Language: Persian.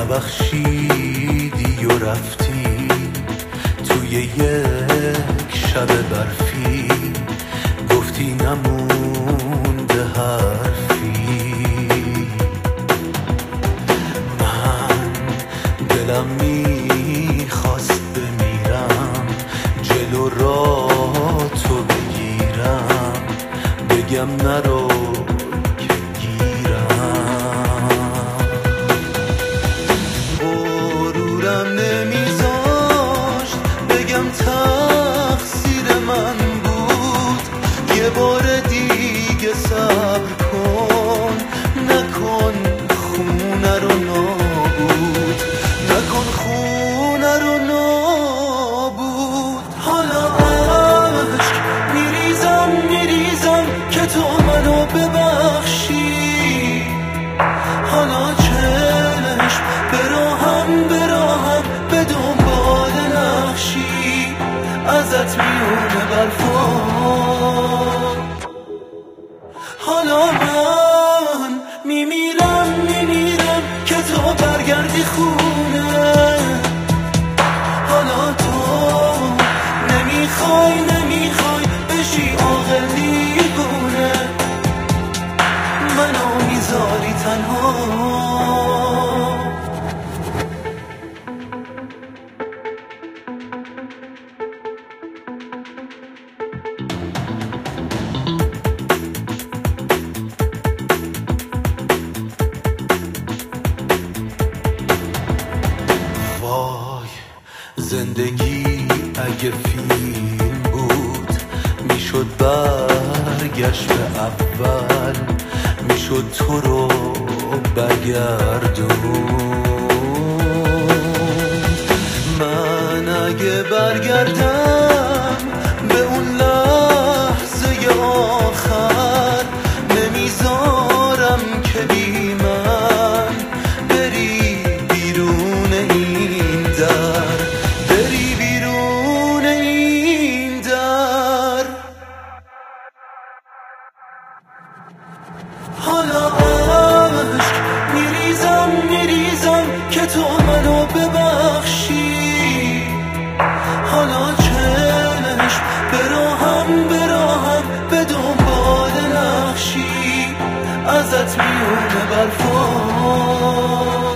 نبخشیدی و رفتی توی یک شب برفی، گفتی نمونده حرفی. من دلم میخواست بمیرم، جلو راه تو بگیرم، بگم نرو که گیرم. غرورم نمیذاشت بگم تقصیر من بود، یه بار دیگه صبر کن، نکن خونه رو نابود، نکن خونه رو نابود. حالا عشق میریزم که تو منو ببخشی، حالا چشم براهم به دنبال نقشی، ازت میونه برفا. حالا من میمیرم که تو برگردی خونه، حالا تو نمیخوای بشی عاقل دیوونه، منو میذاری تنها. وای زندگی اگه فیلم بود، میشد برگشت به اول، میشد تو رو برگردون. من اگه برگردم به اون لحظه آخر، نمیذارم که بی من بری بیرون این در، بری بیرون این در. حالا عشق میریزم که تو منو ببخشی، حالا چشم براهم به دنبال نقشی، ازت میونه برفا.